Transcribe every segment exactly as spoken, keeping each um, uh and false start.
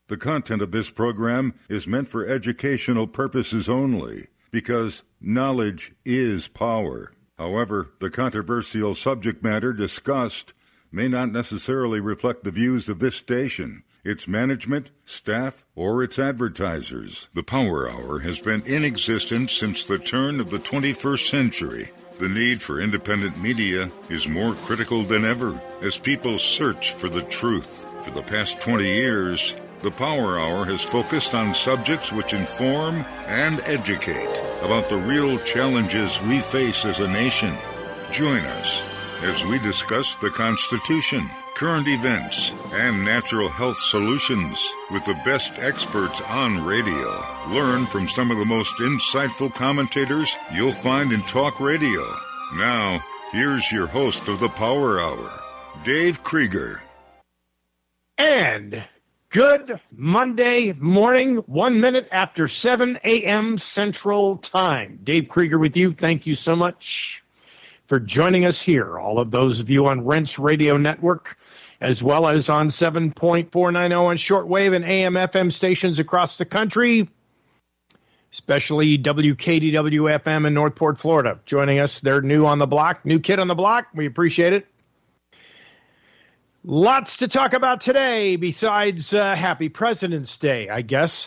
The content of this program is meant for educational purposes only, because knowledge is power. However, the controversial subject matter discussed may not necessarily reflect the views of this station, its management, staff, or its advertisers. The Power Hour has been in existence since the turn of the twenty-first century. The need for independent media is more critical than ever as people search for the truth. For the past twenty years, the Power Hour has focused on subjects which inform and educate about the real challenges we face as a nation. Join us as we discuss the Constitution, current events, and natural health solutions with the best experts on radio. Learn from some of the most insightful commentators you'll find in talk radio. Now, here's your host of the Power Hour, Dave Krieger. And good Monday morning, one minute after seven a.m. Central Time. Dave Krieger with you. Thank you so much for joining us here. All of those of you on Rents Radio Network, as well as on seven point four nine zero on shortwave and A M F M stations across the country, especially W K D W F M in Northport, Florida. Joining us, they're new on the block, new kid on the block. We appreciate it. Lots to talk about today besides uh, Happy President's Day, I guess.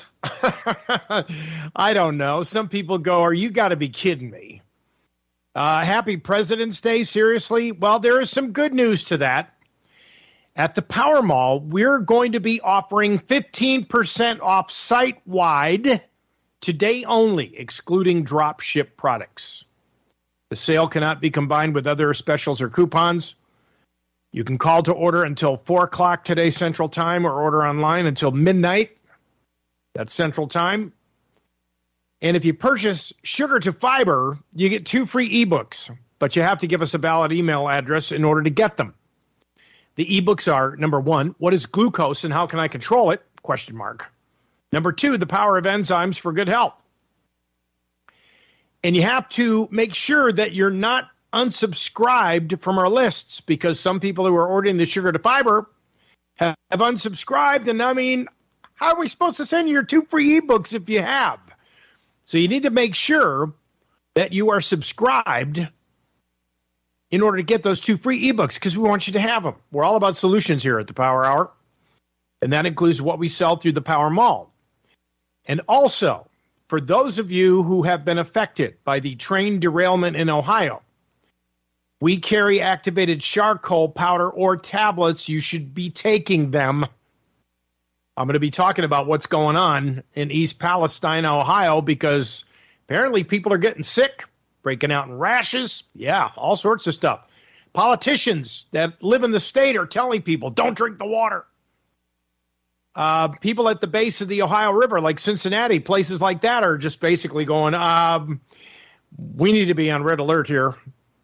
I don't know. Some people go, are you got to be kidding me? Uh, Happy President's Day, seriously? Well, there is some good news to that. At the Power Mall, we're going to be offering fifteen percent off site-wide today only, excluding drop ship products. The sale cannot be combined with other specials or coupons. You can call to order until four o'clock today Central Time, or order online until midnight. That's Central Time. And if you purchase Sugar to Fiber, you get two free ebooks, but you have to give us a valid email address in order to get them. The ebooks are, number one, what is glucose and how can I control it? Question mark. Number two, the power of enzymes for good health. And you have to make sure that you're not unsubscribed from our lists, because some people who are ordering the Sugar to Fiber have, have unsubscribed. And I mean, how are we supposed to send you your two free ebooks if you have? So you need to make sure that you are subscribed in order to get those two free ebooks, because we want you to have them. We're all about solutions here at the Power Hour, and that includes what we sell through the Power Mall. And also, for those of you who have been affected by the train derailment in Ohio, we carry activated charcoal powder or tablets. You should be taking them. I'm going to be talking about what's going on in East Palestine, Ohio, because apparently people are getting sick, breaking out in rashes. Yeah, all sorts of stuff. Politicians that live in the state are telling people, don't drink the water. Uh, people at the base of the Ohio River, like Cincinnati, places like that, are just basically going, um, we need to be on red alert here.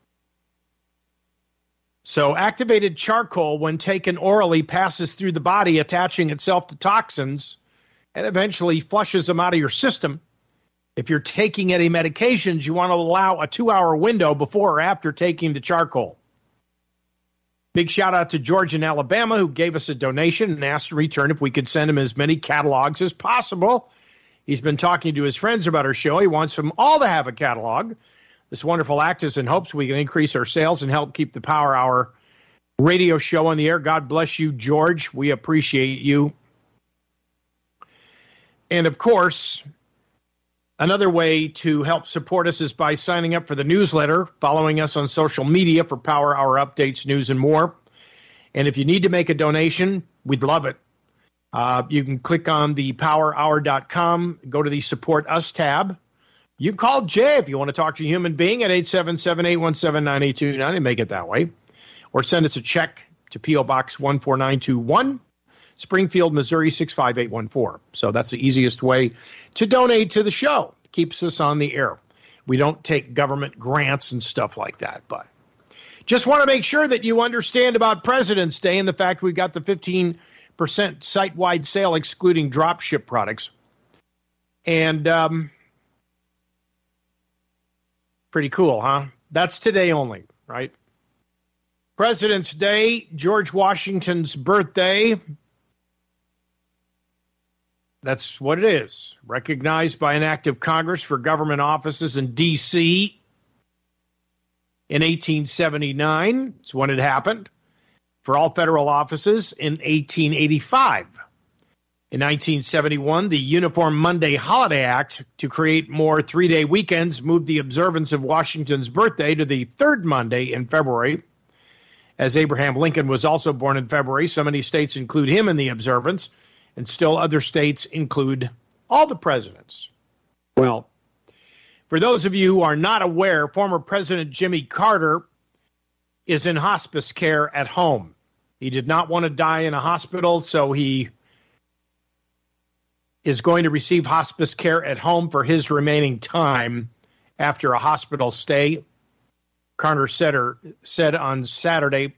So activated charcoal, when taken orally, passes through the body, attaching itself to toxins, and eventually flushes them out of your system. If you're taking any medications, you want to allow a two-hour window before or after taking the charcoal. Big shout-out to George in Alabama, who gave us a donation and asked in return if we could send him as many catalogs as possible. He's been talking to his friends about our show. He wants them all to have a catalog. This wonderful act is in hopes we can increase our sales and help keep the Power Hour radio show on the air. God bless you, George. We appreciate you. And, of course, another way to help support us is by signing up for the newsletter, following us on social media for Power Hour updates, news, and more. And if you need to make a donation, we'd love it. Uh, you can click on the power hour dot com, go to the Support Us tab. You can call Jay if you want to talk to a human being at eight seven seven, eight one seven, nine eight two nine and make it that way. Or send us a check to P O Box one four nine two one, Springfield, Missouri six five eight one four. So that's the easiest way to donate to the show. Keeps us on the air. We don't take government grants and stuff like that. But just want to make sure that you understand about President's Day and the fact we've got the fifteen percent site-wide sale excluding drop ship products. And um, pretty cool, huh? That's today only, right? President's Day, George Washington's birthday. That's what it is. Recognized by an act of Congress for government offices in D C in eighteen seventy-nine. It's when it happened. For all federal offices in eighteen eighty-five. In nineteen seventy-one, the Uniform Monday Holiday Act, to create more three-day weekends, moved the observance of Washington's birthday to the third Monday in February. As Abraham Lincoln was also born in February, so many states include him in the observance, and still other states include all the presidents. Well, for those of you who are not aware, former President Jimmy Carter is in hospice care at home. He did not want to die in a hospital, so he is going to receive hospice care at home for his remaining time after a hospital stay. Carter said, or, said on Saturday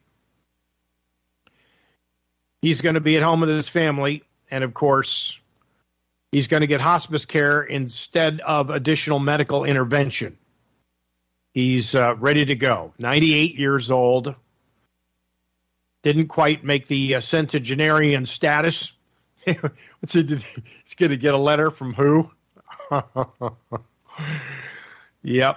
he's going to be at home with his family, and of course, he's going to get hospice care instead of additional medical intervention. He's uh, ready to go. ninety-eight years old. Didn't quite make the uh, centenarian status. What's he, he's going to get a letter from who? Yep.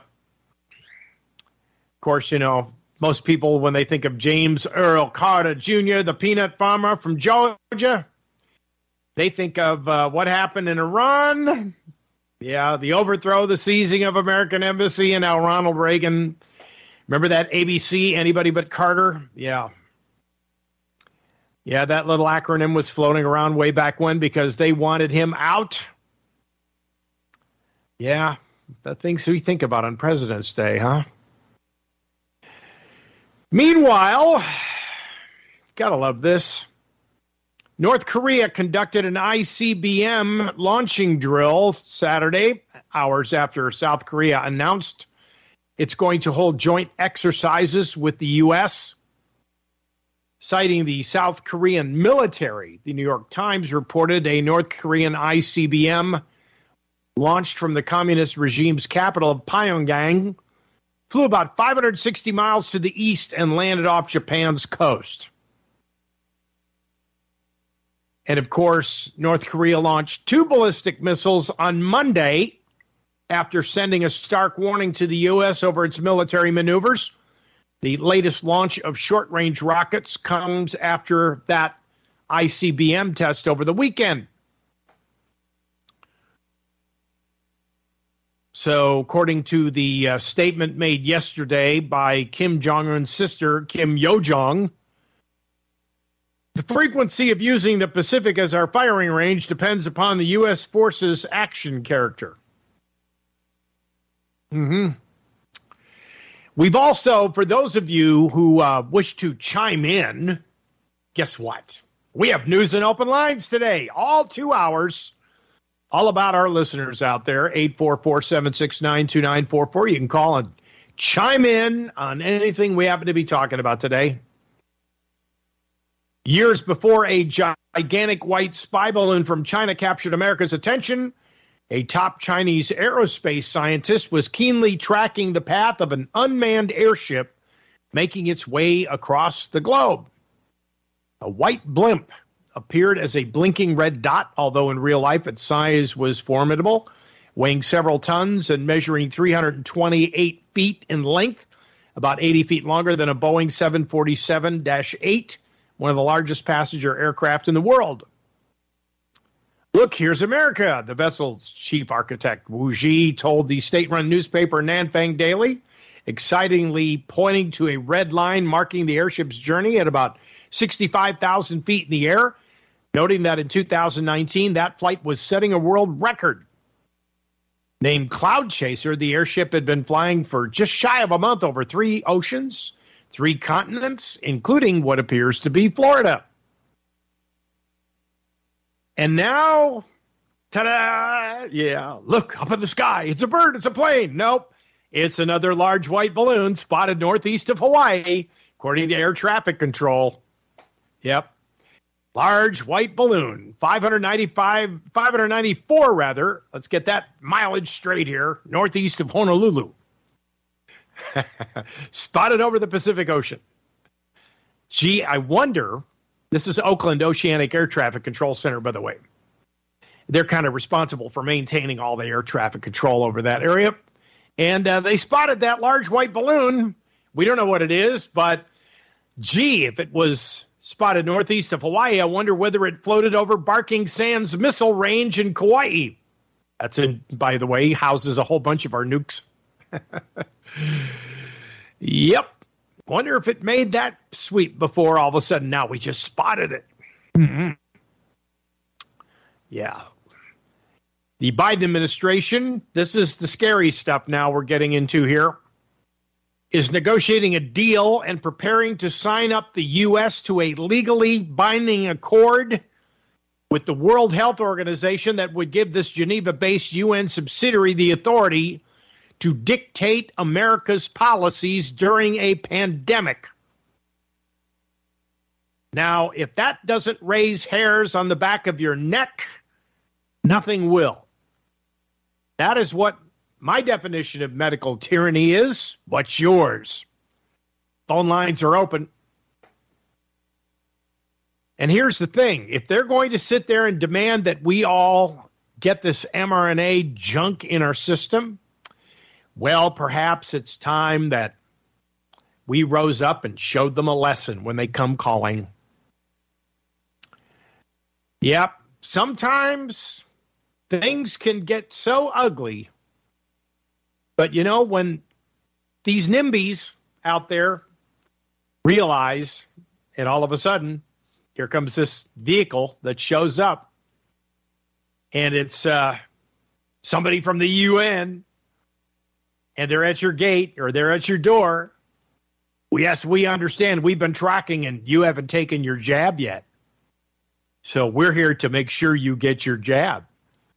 Of course, you know, most people, when they think of James Earl Carter Junior, the peanut farmer from Georgia, they think of uh, what happened in Iran. Yeah, the overthrow, the seizing of American embassy, and how Ronald Reagan, remember that A B C, anybody but Carter? Yeah. Yeah, that little acronym was floating around way back when because they wanted him out. Yeah, the things we think about on President's Day, huh? Meanwhile, gotta love this. North Korea conducted an I C B M launching drill Saturday, hours after South Korea announced it's going to hold joint exercises with the U S, citing the South Korean military. The New York Times reported a North Korean I C B M launched from the communist regime's capital of Pyongyang, flew about five hundred sixty miles to the east and landed off Japan's coast. And, of course, North Korea launched two ballistic missiles on Monday after sending a stark warning to the U S over its military maneuvers. The latest launch of short-range rockets comes after that I C B M test over the weekend. So, according to the uh, statement made yesterday by Kim Jong-un's sister, Kim Yo-jong, the frequency of using the Pacific as our firing range depends upon the U S forces' action character. Mm-hmm. We've also, for those of you who uh, wish to chime in, guess what? We have news and open lines today, all two hours, all about our listeners out there, eight four four, seven six nine, two nine four four. You can call and chime in on anything we happen to be talking about today. Years before a gigantic white spy balloon from China captured America's attention, a top Chinese aerospace scientist was keenly tracking the path of an unmanned airship making its way across the globe. A white blimp appeared as a blinking red dot, although in real life its size was formidable, weighing several tons and measuring three hundred twenty-eight feet in length, about eighty feet longer than a Boeing seven forty-seven dash eight, one of the largest passenger aircraft in the world. Look, here's America, the vessel's chief architect, Wu Ji, told the state-run newspaper Nanfang Daily, excitingly pointing to a red line marking the airship's journey at about sixty-five thousand feet in the air, noting that in two thousand nineteen, that flight was setting a world record. Named Cloud Chaser, the airship had been flying for just shy of a month over three oceans, three continents, including what appears to be Florida. And now, ta-da! Yeah, look, up in the sky. It's a bird. It's a plane. Nope. It's another large white balloon spotted northeast of Hawaii, according to air traffic control. Yep. Large white balloon, five hundred ninety-five, five hundred ninety-four rather. Let's get that mileage straight here, northeast of Honolulu. Spotted over the Pacific Ocean. Gee, I wonder, this is Oakland Oceanic Air Traffic Control Center, by the way. they're kind of responsible for maintaining all the air traffic control over that area. And uh, they spotted that large white balloon. We don't know what it is, but gee, if it was spotted northeast of Hawaii, I wonder whether it floated over Barking Sands Missile Range in Kauai. That's, in, by the way, houses a whole bunch of our nukes. Yep. Wonder if it made that sweep before all of a sudden now we just spotted it. Mm-hmm. Yeah. The Biden administration, this is the scary stuff now we're getting into here, is negotiating a deal and preparing to sign up the U S to a legally binding accord with the World Health Organization that would give this Geneva-based U N subsidiary the authority to dictate America's policies during a pandemic. Now, if that doesn't raise hairs on the back of your neck, nothing will. That is what my definition of medical tyranny is. What's yours? Phone lines are open. And here's the thing. If they're going to sit there and demand that we all get this mRNA junk in our system, well, perhaps it's time that we rose up and showed them a lesson when they come calling. Yep, sometimes things can get so ugly. But, you know, when these NIMBYs out there realize, and all of a sudden, here comes this vehicle that shows up, and it's uh, somebody from the U N, and they're at your gate or they're at your door. Yes, we understand. We've been tracking, and you haven't taken your jab yet. So we're here to make sure you get your jab.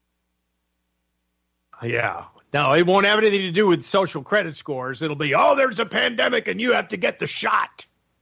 Yeah. No, it won't have anything to do with social credit scores. It'll be, oh, there's a pandemic, and you have to get the shot.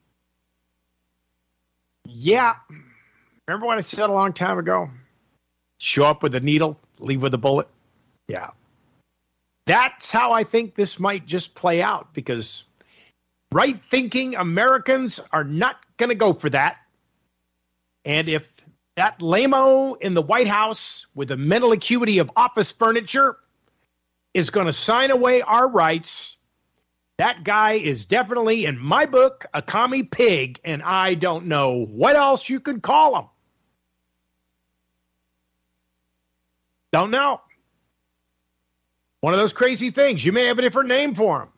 Yeah. Remember what I said a long time ago? Show up with a needle, leave with a bullet. Yeah. That's how I think this might just play out, because right-thinking Americans are not going to go for that. And if that lame-o in the White House with the mental acuity of office furniture is going to sign away our rights, that guy is definitely, in my book, a commie pig, and I don't know what else you could call him. Don't know. One of those crazy things. You may have a different name for him.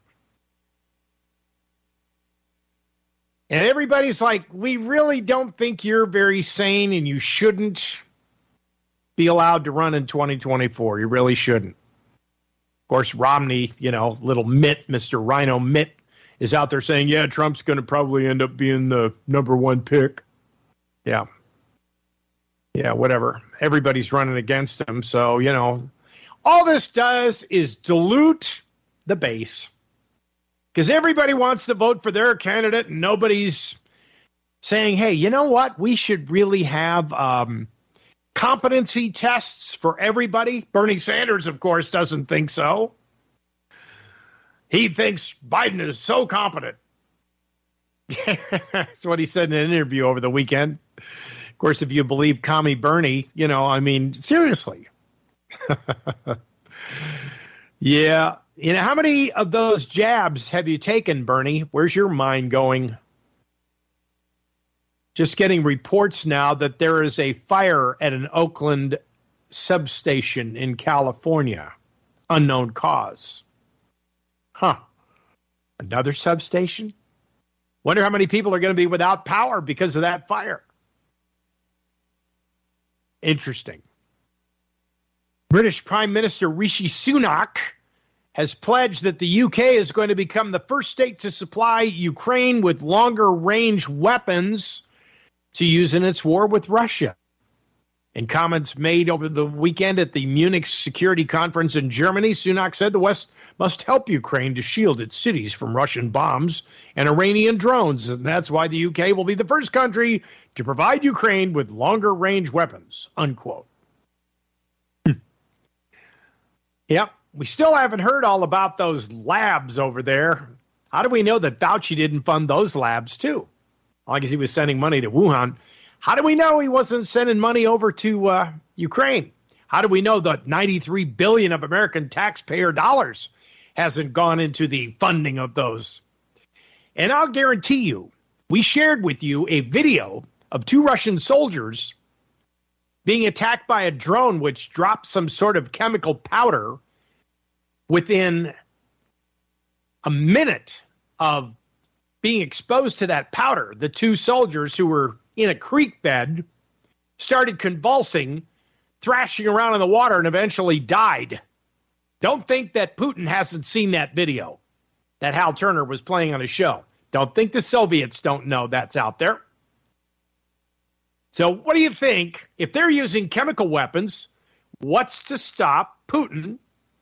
And everybody's like, we really don't think you're very sane, and you shouldn't be allowed to run in twenty twenty-four. You really shouldn't. Of course, Romney, you know, little Mitt, Mister Rhino Mitt, is out there saying, yeah, Trump's going to probably end up being the number one pick. Yeah. Yeah, whatever. Everybody's running against him. So, you know, all this does is dilute the base. Because everybody wants to vote for their candidate, and nobody's saying, hey, you know what? We should really have um, competency tests for everybody. Bernie Sanders, of course, doesn't think so. He thinks Biden is so competent. That's what he said in an interview over the weekend. Of course, if you believe Commie Bernie, you know, I mean, seriously. Yeah. You know, how many of those jabs have you taken, Bernie? Where's your mind going? Just getting reports now that there is a fire at an Oakland substation in California. Unknown cause. Huh. Another substation? Wonder how many people are going to be without power because of that fire. Interesting. British Prime Minister Rishi Sunak has pledged that the U K is going to become the first state to supply Ukraine with longer-range weapons to use in its war with Russia. In comments made over the weekend at the Munich Security Conference in Germany, Sunak said the West must help Ukraine to shield its cities from Russian bombs and Iranian drones, and that's why the U K will be the first country to provide Ukraine with longer-range weapons, unquote. Yep. We still haven't heard all about those labs over there. How do we know that Fauci didn't fund those labs, too? I guess he was sending money to Wuhan. How do we know he wasn't sending money over to uh, Ukraine? How do we know that ninety-three billion dollars of American taxpayer dollars hasn't gone into the funding of those? And I'll guarantee you, we shared with you a video of two Russian soldiers being attacked by a drone which dropped some sort of chemical powder. Within a minute of being exposed to that powder, the two soldiers who were in a creek bed started convulsing, thrashing around in the water, and eventually died. Don't think that Putin hasn't seen that video that Hal Turner was playing on his show. Don't think the Soviets don't know that's out there. So what do you think? If they're using chemical weapons, what's to stop Putin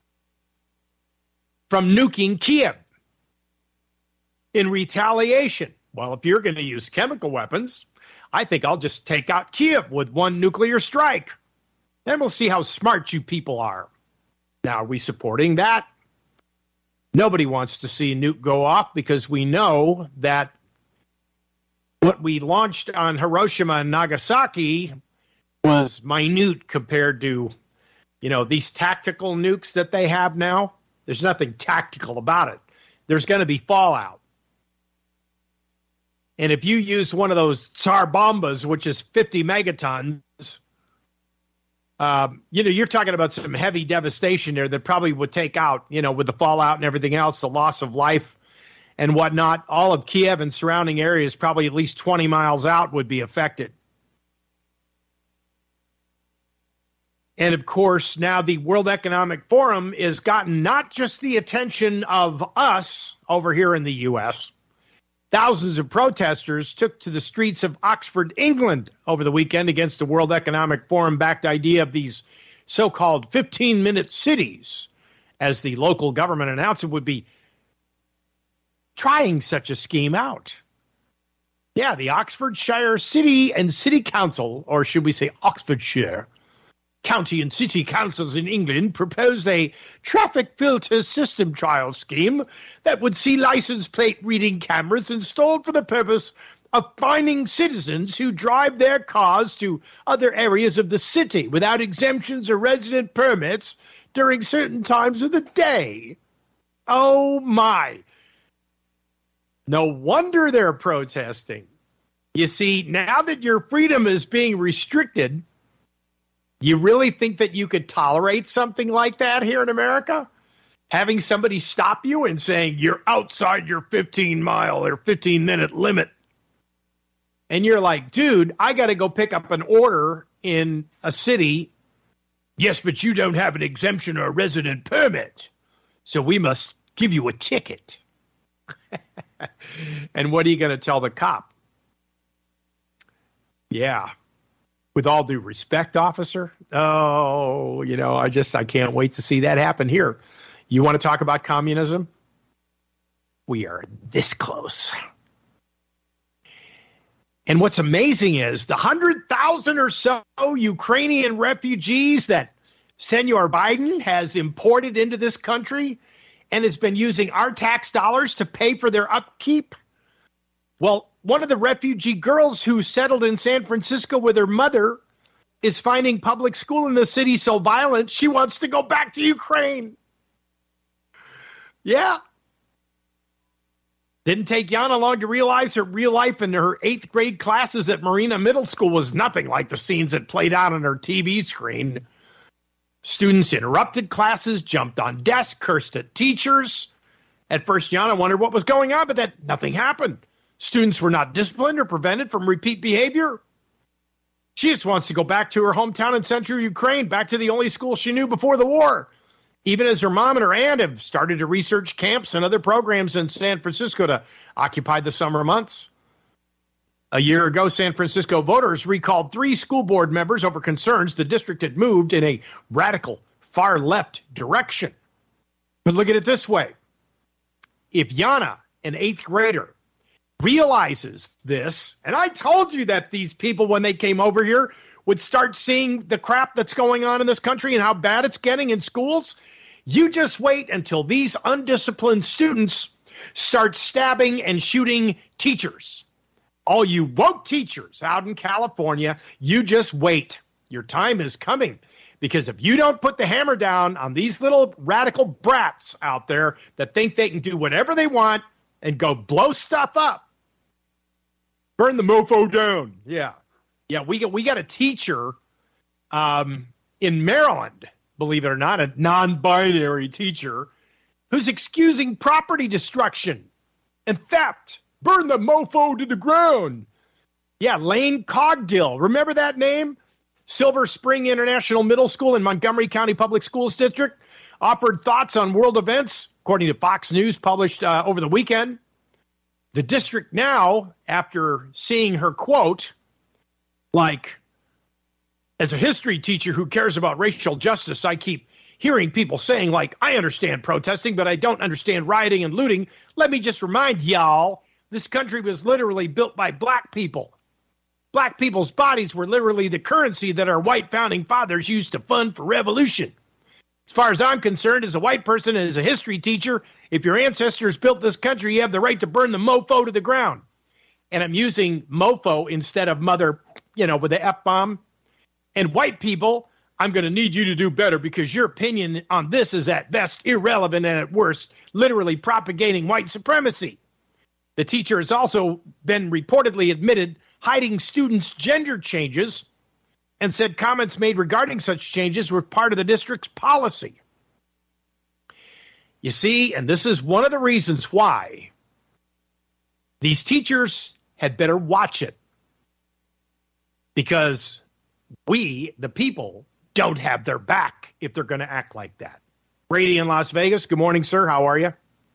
from nuking Kiev in retaliation? Well, if you're going to use chemical weapons, I think I'll just take out Kiev with one nuclear strike. Then we'll see how smart you people are. Now, are we supporting that? Nobody wants to see a nuke go off because we know that what we launched on Hiroshima and Nagasaki was minute compared to, you know, these tactical nukes that they have now. There's nothing tactical about it. There's going to be fallout. And if you use one of those Tsar bombas, which is fifty megatons, um, you know, you're talking about some heavy devastation there that probably would take out, you know, with the fallout and everything else, the loss of life and whatnot, all of Kiev and surrounding areas, probably at least twenty miles out, would be affected. And, of course, now the World Economic Forum has gotten not just the attention of us over here in the U S. Thousands of protesters took to the streets of Oxford, England over the weekend against the World Economic Forum-backed idea of these so-called fifteen-minute cities, as the local government announced it would be trying such a scheme out. Yeah, the Oxfordshire City and City Council, or should we say Oxfordshire, County and City Councils in England proposed a traffic filter system trial scheme that would see license plate reading cameras installed for the purpose of finding citizens who drive their cars to other areas of the city without exemptions or resident permits during certain times of the day. Oh, my. No wonder they're protesting. You see, now that your freedom is being restricted, you really think that you could tolerate something like that here in America? Having somebody stop you and saying you're outside your fifteen mile or fifteen minute limit. And you're like, dude, I got to go pick up an order in a city. Yes, but you don't have an exemption or a resident permit, so we must give you a ticket. And what are you going to tell the cop? Yeah. With all due respect, officer, oh, you know, I just, I can't wait to see that happen here. You want to talk about communism? We are this close. And what's amazing is the one hundred thousand or so Ukrainian refugees that Senor Biden has imported into this country and has been using our tax dollars to pay for their upkeep. Well, one of the refugee girls who settled in San Francisco with her mother is finding public school in the city so violent, she wants to go back to Ukraine. Yeah. Didn't take Yana long to realize her real life in her eighth grade classes at Marina Middle School was nothing like the scenes that played out on her T V screen. Students interrupted classes, jumped on desks, cursed at teachers. At first, Yana wondered what was going on, but that nothing happened. Students were not disciplined or prevented from repeat behavior. She just wants to go back to her hometown in central Ukraine, back to the only school she knew before the war. Even as her mom and her aunt have started to research camps and other programs in San Francisco to occupy the summer months. A year ago, San Francisco voters recalled three school board members over concerns the district had moved in a radical far-left direction. But look at it this way. If Yana, an eighth grader, realizes this, and I told you that these people, when they came over here, would start seeing the crap that's going on in this country and how bad it's getting in schools, you just wait until these undisciplined students start stabbing and shooting teachers. All you woke teachers out in California, you just wait. Your time is coming. Because if you don't put the hammer down on these little radical brats out there that think they can do whatever they want and go blow stuff up, burn the mofo down. Yeah. Yeah, we got, we got a teacher um, in Maryland, believe it or not, a non-binary teacher, who's excusing property destruction and theft. Burn the mofo to the ground. Yeah, Lane Cogdill. Remember that name? Silver Spring International Middle School in Montgomery County Public Schools District offered thoughts on world events, according to Fox News, published uh, over the weekend. The district now, after seeing her quote, like, as a history teacher who cares about racial justice, I keep hearing people saying, like, I understand protesting, but I don't understand rioting and looting. Let me just remind y'all, this country was literally built by black people. Black people's bodies were literally the currency that our white founding fathers used to fund for revolution. As far as I'm concerned, as a white person and as a history teacher, if your ancestors built this country, you have the right to burn the mofo to the ground. And I'm using mofo instead of mother, you know, with the F-bomb. And white people, I'm going to need you to do better because your opinion on this is at best irrelevant and at worst literally propagating white supremacy. The teacher has also been reportedly admitted hiding students' gender changes and said comments made regarding such changes were part of the district's policy. You see, and this is one of the reasons why these teachers had better watch it, because we, the people, don't have their back if they're going to act like that. Brady in Las Vegas. Good morning, sir. How are you?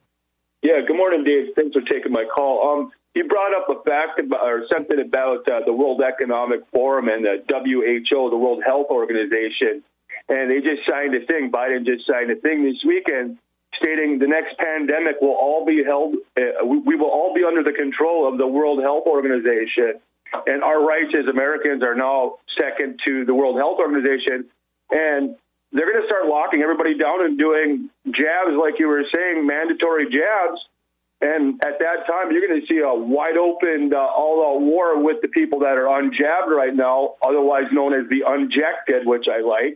Yeah, good morning, Dave. Thanks for taking my call. Um, you brought up a fact about, or something about uh, the World Economic Forum and the W H O, the World Health Organization, and they just signed a thing. Biden just signed a thing this weekend stating the next pandemic will all be held, uh, we, we will all be under the control of the World Health Organization, and our rights as Americans are now second to the World Health Organization, and they're going to start locking everybody down and doing jabs, like you were saying, mandatory jabs. And at that time, you're going to see a wide open, uh, all-out war with the people that are unjabbed right now, otherwise known as the unjected, which I like.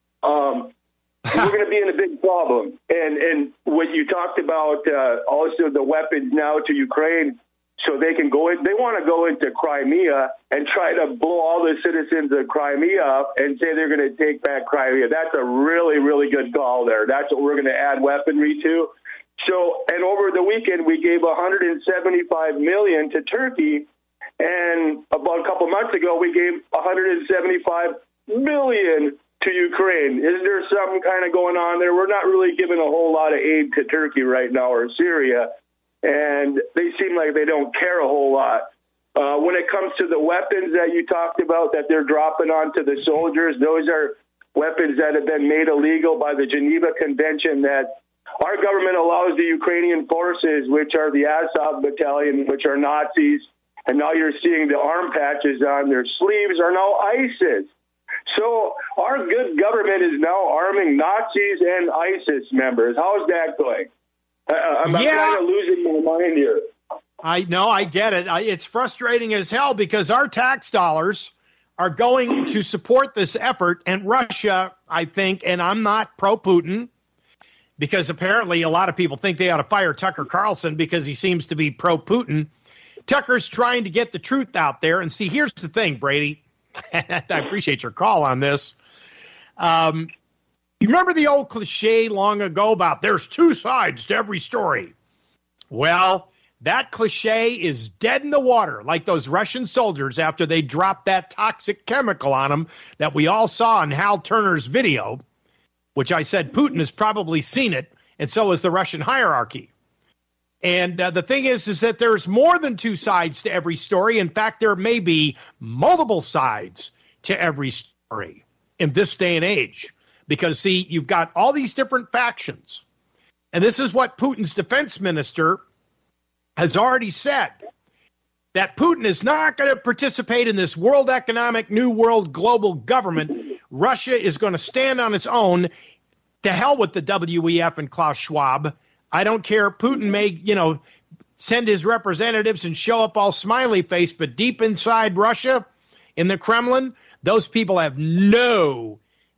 Um, we're going to be in a big problem. And and what you talked about, uh, also the weapons now to Ukraine, so they can go in. They want to go into Crimea and try to blow all the citizens of Crimea up and say they're going to take back Crimea. That's a really, really good call there. That's what we're going to add weaponry to. So, and over the weekend, we gave one hundred seventy-five million dollars to Turkey, and about a couple months ago, we gave one hundred seventy-five million dollars to Ukraine. Is there something kind of going on there? We're not really giving a whole lot of aid to Turkey right now, or Syria, and they seem like they don't care a whole lot. Uh, when it comes to the weapons that you talked about that they're dropping onto the soldiers, those are weapons that have been made illegal by the Geneva Convention that our government allows the Ukrainian forces, which are the Azov Battalion, which are Nazis, and now you're seeing the arm patches on their sleeves are now ISIS. So our good government is now arming Nazis and ISIS members. How's that going? Uh, I'm, yeah. I'm kind of losing my mind here. I know, I get it. I, it's frustrating as hell because our tax dollars are going to support this effort, and Russia, I think, and I'm not pro-Putin, because apparently a lot of people think they ought to fire Tucker Carlson because he seems to be pro-Putin. Tucker's trying to get the truth out there. And see, here's the thing, Brady. I appreciate your call on this. Um, you remember the old cliche long ago about there's two sides to every story? Well, that cliche is dead in the water, like those Russian soldiers after they dropped that toxic chemical on them that we all saw in Hal Turner's video, which I said Putin has probably seen it, and so has the Russian hierarchy. And uh, the thing is, is that there's more than two sides to every story. In fact, there may be multiple sides to every story in this day and age. Because, see, you've got all these different factions. And this is what Putin's defense minister has already said, that Putin is not going to participate in this world economic, new world global government. Russia is going to stand on its own. To hell with the W E F and Klaus Schwab. I don't care. Putin may, you know, send his representatives and show up all smiley face, but deep inside Russia, in the Kremlin, those people have no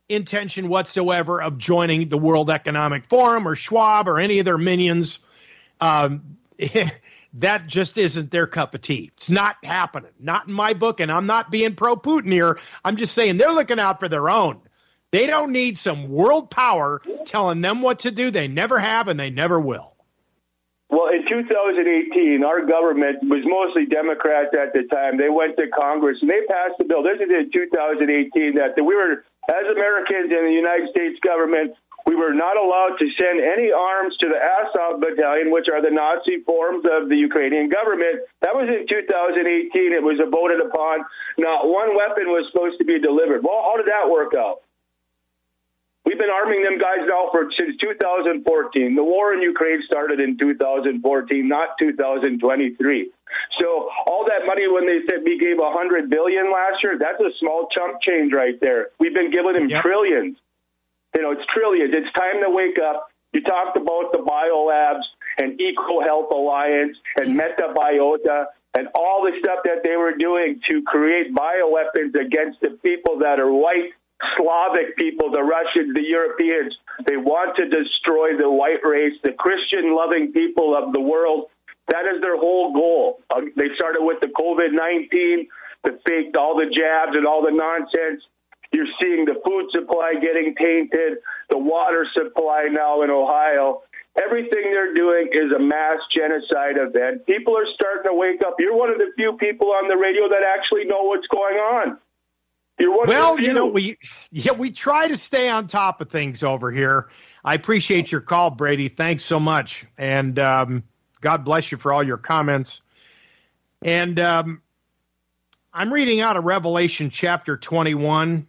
intention whatsoever of joining the World Economic Forum or Schwab or any of their minions. Um, that just isn't their cup of tea. It's not happening. Not in my book, and I'm not being pro-Putin here. I'm just saying they're looking out for their own. They don't need some world power telling them what to do. They never have, and they never will. Well, in two thousand eighteen, our government was mostly Democrats at the time. They went to Congress, and they passed a bill. This is in two thousand eighteen that we were, as Americans in the United States government, we were not allowed to send any arms to the Azov Battalion, which are the Nazi forms of the Ukrainian government. That was in two thousand eighteen. It was voted upon. Not one weapon was supposed to be delivered. Well, how did that work out? We've been arming them guys now for since two thousand fourteen. The war in Ukraine started in two thousand fourteen, not two thousand twenty-three. So all that money, when they said we gave one hundred billion dollars last year, that's a small chunk change right there. We've been giving them yep. trillions. You know, it's trillions. It's time to wake up. You talked about the biolabs and EcoHealth Alliance and MetaBiota and all the stuff that they were doing to create bioweapons against the people that are white, Slavic people, the Russians, the Europeans. They want to destroy the white race, the Christian-loving people of the world. That is their whole goal. Uh, they started with the COVID nineteen, the fake, all the jabs and all the nonsense. You're seeing the food supply getting tainted, the water supply now in Ohio. Everything they're doing is a mass genocide event. People are starting to wake up. You're one of the few people on the radio that actually know what's going on. Well, you know, we yeah we try to stay on top of things over here. I appreciate your call, Brady. Thanks so much. And um, God bless you for all your comments. And um, I'm reading out of Revelation chapter twenty-one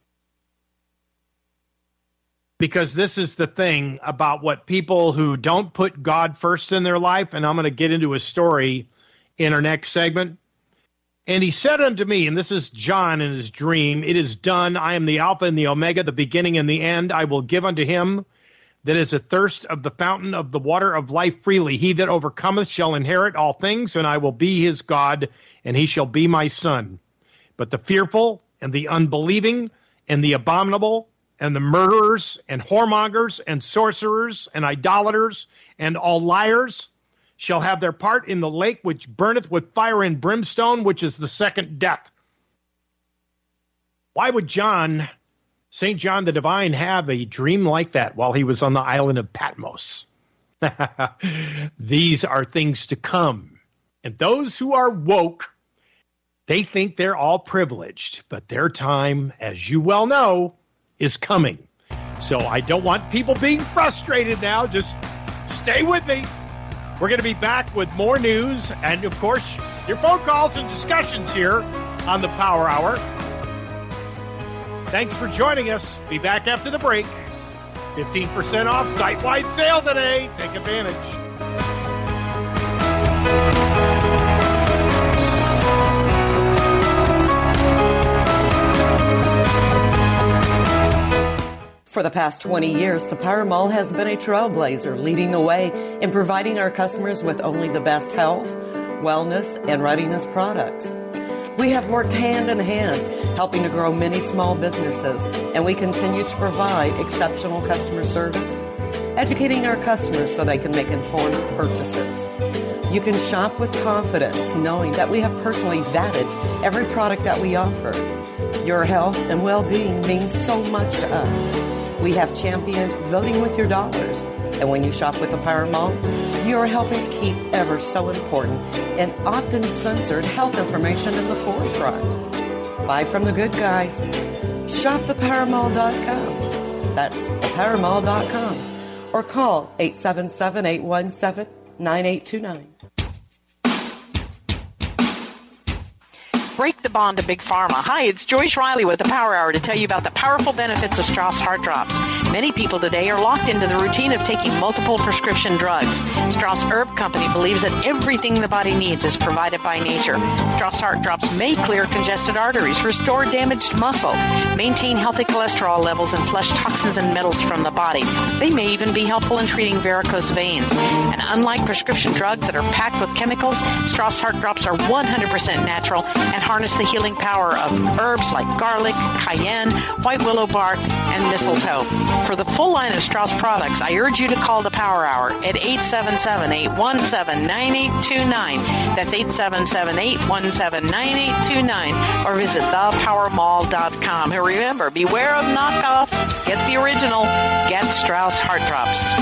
because this is the thing about what people who don't put God first in their life, and I'm going to get into a story in our next segment. And he said unto me, and this is John in his dream, it is done. I am the Alpha and the Omega, the beginning and the end. I will give unto him that is athirst of the fountain of the water of life freely. He that overcometh shall inherit all things, and I will be his God, and he shall be my son. But the fearful and the unbelieving and the abominable and the murderers and whoremongers and sorcerers and idolaters and all liars shall have their part in the lake which burneth with fire and brimstone, which is the second death. Why would John, Saint John the Divine, have a dream like that while he was on the island of Patmos? These are things to come. And those who are woke, they think they're all privileged, but their time, as you well know, is coming. So I don't want people being frustrated now. Just stay with me. We're going to be back with more news and, of course, your phone calls and discussions here on the Power Hour. Thanks for joining us. Be back after the break. fifteen percent off site-wide sale today. Take advantage. For the past twenty years, the Power Mall has been a trailblazer, leading the way in providing our customers with only the best health, wellness, and readiness products. We have worked hand in hand, helping to grow many small businesses, and we continue to provide exceptional customer service, educating our customers so they can make informed purchases. You can shop with confidence, knowing that we have personally vetted every product that we offer. Your health and well-being means so much to us. We have championed voting with your dollars. And when you shop with the Power Mall, you are helping to keep ever so important and often censored health information in the forefront. Buy from the good guys. Shop the power mall dot com. That's the power mall dot com. Or call eight seven seven, eight one seven, nine eight two nine. Break the bond to Big Pharma. Hi, it's Joyce Riley with the Power Hour to tell you about the powerful benefits of Strauss Heart Drops. Many people today are locked into the routine of taking multiple prescription drugs. Strauss Herb Company believes that everything the body needs is provided by nature. Strauss Heart Drops may clear congested arteries, restore damaged muscle, maintain healthy cholesterol levels, and flush toxins and metals from the body. They may even be helpful in treating varicose veins. And unlike prescription drugs that are packed with chemicals, Strauss Heart Drops are one hundred percent natural and harness the healing power of herbs like garlic, cayenne, white willow bark, and mistletoe. For the full line of Strauss products, I urge you to call the Power Hour at eight seven seven, eight one seven, nine eight two nine. That's eight seven seven, eight one seven, nine eight two nine. Or visit the power mall dot com. And remember, beware of knockoffs. Get the original. Get Strauss Heart Drops.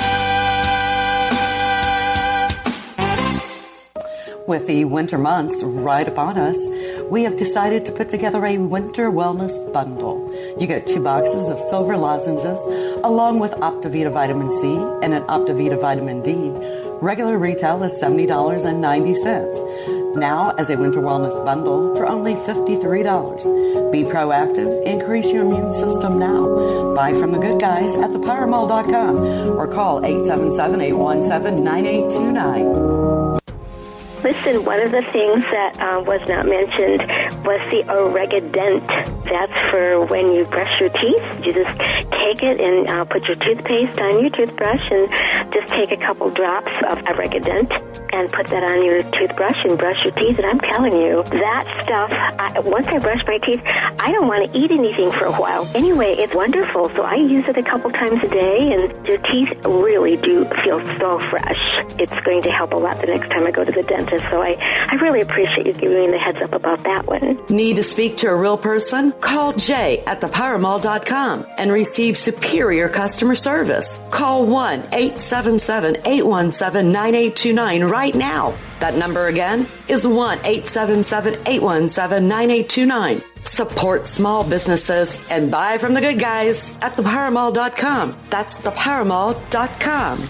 With the winter months right upon us, we have decided to put together a winter wellness bundle. You get two boxes of silver lozenges along with Optivita Vitamin C and an Optivita Vitamin D. Regular retail is seventy dollars and ninety cents. Now, as a winter wellness bundle for only fifty-three dollars. Be proactive. Increase your immune system now. Buy from the good guys at the power mall dot com or call eight seven seven, eight one seven, nine eight two nine. Listen, one of the things that uh, was not mentioned was the Oregadent. That's for when you brush your teeth. You just take it and uh, put your toothpaste on your toothbrush and just take a couple drops of Oregadent and put that on your toothbrush and brush your teeth. And I'm telling you, that stuff, I, once I brush my teeth, I don't want to eat anything for a while. Anyway, it's wonderful. So I use it a couple times a day, and your teeth really do feel so fresh. It's going to help a lot the next time I go to the dentist. So I, I really appreciate you giving me the heads up about that one. Need to speak to a real person? Call Jay at the power mall dot com and receive superior customer service. Call one eight seven seven, eight one seven, nine eight two nine right now. That number again is one eight seven seven, eight one seven, nine eight two nine. Support small businesses and buy from the good guys at the power mall dot com. That's the power mall dot com.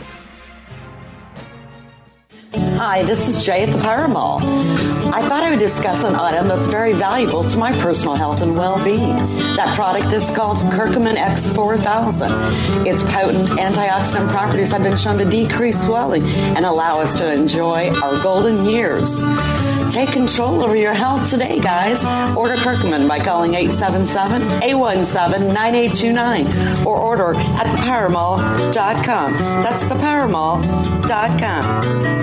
Hi, this is Jay at the Power Mall. I thought I would discuss an item that's very valuable to my personal health and well-being. That product is called Curcumin X four thousand. Its potent antioxidant properties have been shown to decrease swelling and allow us to enjoy our golden years. Take control over your health today, guys. Order Curcumin by calling eight seven seven, eight one seven, nine eight two nine or order at the power mall dot com. That's the power mall dot com.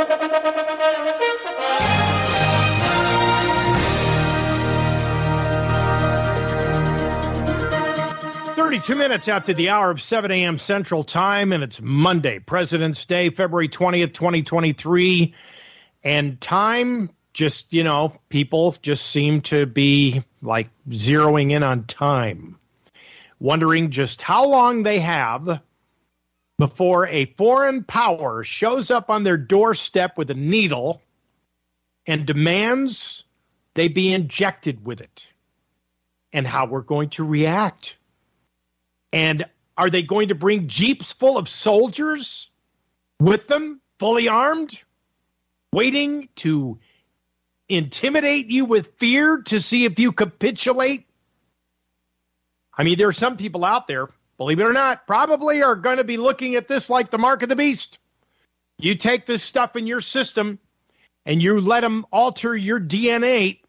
thirty-two minutes after the hour of seven a.m. Central Time, and it's Monday, President's Day, February twentieth, twenty twenty-three. And time, just, you know, people just seem to be like zeroing in on time, wondering just how long they have before a foreign power shows up on their doorstep with a needle and demands they be injected with it, and how we're going to react. And are they going to bring jeeps full of soldiers with them, fully armed, waiting to intimidate you with fear to see if you capitulate? I mean, there are some people out there, believe it or not, probably are going to be looking at this like the mark of the beast. You take this stuff in your system and you let them alter your D N A,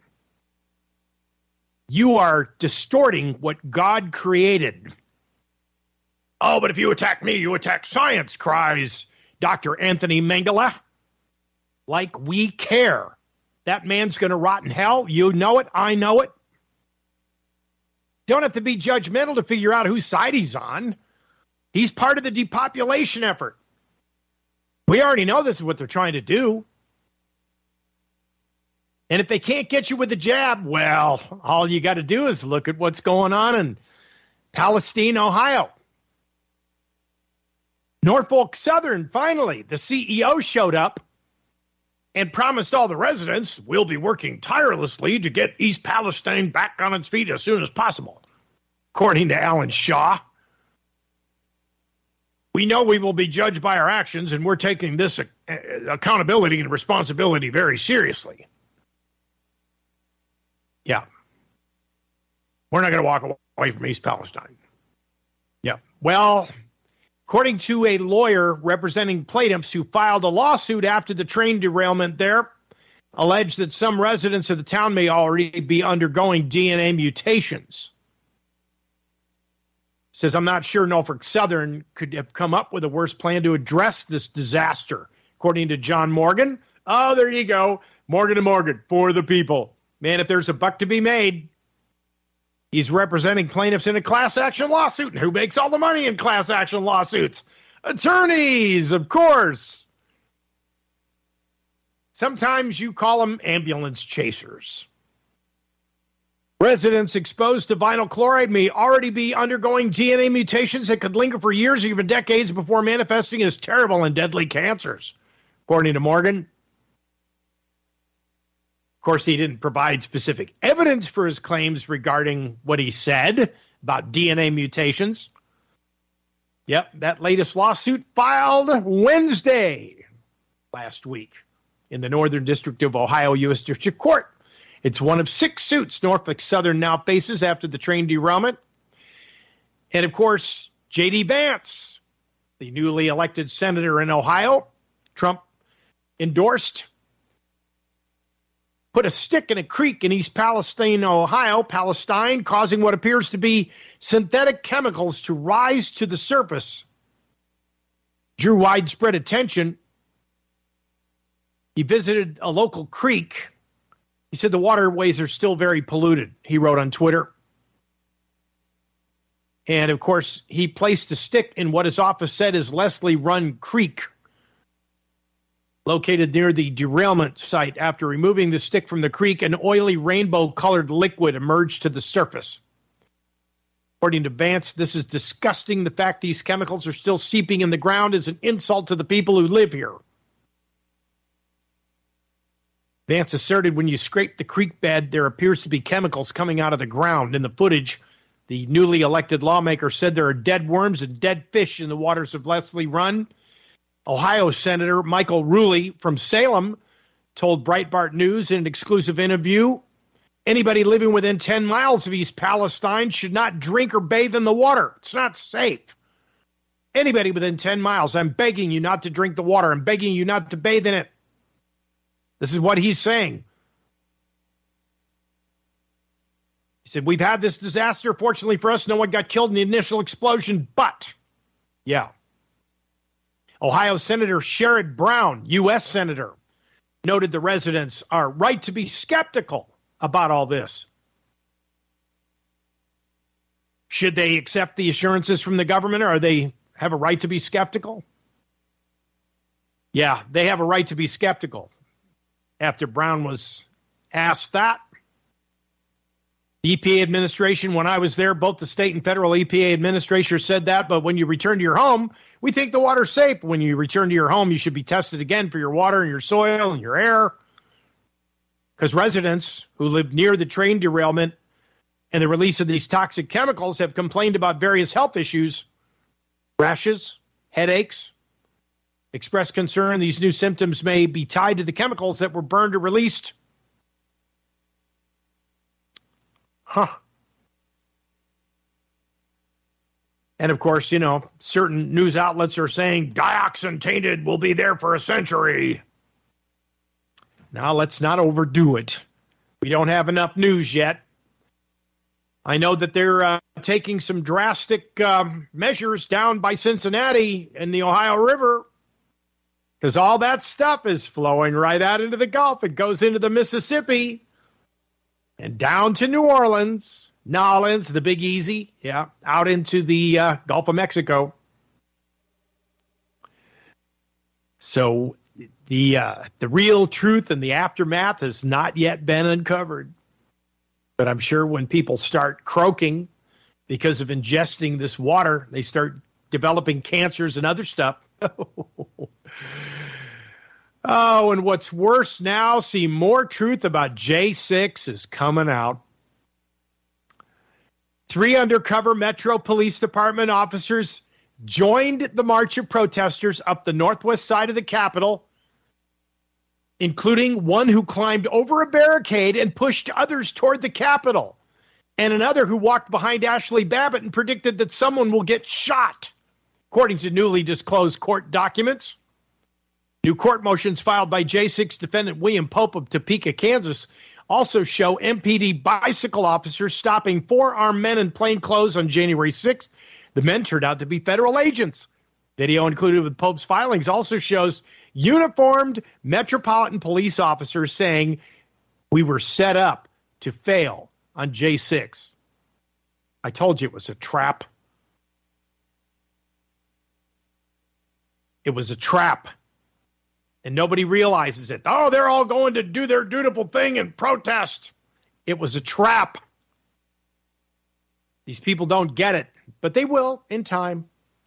you are distorting what God created. Oh, but if you attack me, you attack science, cries Doctor Anthony Mengele. Like we care. That man's going to rot in hell. You know it. I know it. Don't have to be judgmental to figure out whose side he's on. He's part of the depopulation effort. We already know this is what they're trying to do. And if they can't get you with the jab, well, all you got to do is look at what's going on in Palestine, Ohio. Norfolk Southern, finally, the C E O showed up and promised all the residents, we'll be working tirelessly to get East Palestine back on its feet as soon as possible. According to Alan Shaw, we know we will be judged by our actions, and we're taking this accountability and responsibility very seriously. Yeah. We're not going to walk away from East Palestine. Yeah. Well, according to a lawyer representing plaintiffs who filed a lawsuit after the train derailment there, alleged that some residents of the town may already be undergoing D N A mutations. Says, I'm not sure Norfolk Southern could have come up with a worse plan to address this disaster, according to John Morgan. Oh, there you go. Morgan and Morgan, for the people. Man, if there's a buck to be made, he's representing plaintiffs in a class action lawsuit. And who makes all the money in class action lawsuits? Attorneys, of course. Sometimes you call them ambulance chasers. Residents exposed to vinyl chloride may already be undergoing D N A mutations that could linger for years or even decades before manifesting as terrible and deadly cancers, according to Morgan. Of course, he didn't provide specific evidence for his claims regarding what he said about D N A mutations. Yep, that latest lawsuit filed Wednesday last week in the Northern District of Ohio U S District Court. It's one of six suits Norfolk Southern now faces after the train derailment. And, of course, J D. Vance, the newly elected senator in Ohio, Trump endorsed, put a stick in a creek in East Palestine, Ohio, Palestine, causing what appears to be synthetic chemicals to rise to the surface. Drew widespread attention. He visited a local creek. He said the waterways are still very polluted, he wrote on Twitter. And, of course, he placed a stick in what his office said is Leslie Run Creek, located near the derailment site. After removing the stick from the creek, an oily rainbow-colored liquid emerged to the surface. According to Vance, this is disgusting. The fact these chemicals are still seeping in the ground is an insult to the people who live here. Vance asserted when you scrape the creek bed, there appears to be chemicals coming out of the ground. In the footage, the newly elected lawmaker said there are dead worms and dead fish in the waters of Leslie Run. Ohio Senator Michael Ruley from Salem told Breitbart News in an exclusive interview, anybody living within ten miles of East Palestine should not drink or bathe in the water. It's not safe. Anybody within ten miles, I'm begging you not to drink the water. I'm begging you not to bathe in it. This is what he's saying. He said, we've had this disaster. Fortunately for us, no one got killed in the initial explosion, but, yeah. Ohio Senator Sherrod Brown, U S Senator, noted the residents are right to be skeptical about all this. Should they accept the assurances from the government, or they have a right to be skeptical? Yeah, they have a right to be skeptical. After Brown was asked that, the E P A administration, when I was there, both the state and federal E P A administrators said that, but when you return to your home, we think the water's safe. When you return to your home, you should be tested again for your water and your soil and your air. Because residents who live near the train derailment and the release of these toxic chemicals have complained about various health issues, rashes, headaches, expressed concern these new symptoms may be tied to the chemicals that were burned or released. Huh. And, of course, you know, certain news outlets are saying dioxin tainted will be there for a century. Now, let's not overdo it. We don't have enough news yet. I know that they're uh, taking some drastic um, measures down by Cincinnati in the Ohio River, because all that stuff is flowing right out into the Gulf. It goes into the Mississippi and down to New Orleans, Nolens, the Big Easy, yeah, out into the uh, Gulf of Mexico. So the uh, the real truth and the aftermath has not yet been uncovered. But I'm sure when people start croaking because of ingesting this water, they start developing cancers and other stuff. Oh, and what's worse now, see, more truth about J six is coming out. Three undercover Metro Police Department officers joined the march of protesters up the northwest side of the Capitol, including one who climbed over a barricade and pushed others toward the Capitol, and another who walked behind Ashley Babbitt and predicted that someone will get shot, according to newly disclosed court documents. New court motions filed by J six defendant William Pope of Topeka, Kansas, also show M P D bicycle officers stopping four armed men in plain clothes on January sixth. The men turned out to be federal agents. Video included with Pope's filings also shows uniformed Metropolitan Police officers saying, we were set up to fail on J six. I told you it was a trap. It was a trap. And nobody realizes it. Oh, they're all going to do their dutiful thing and protest. It was a trap. These people don't get it, but they will in time.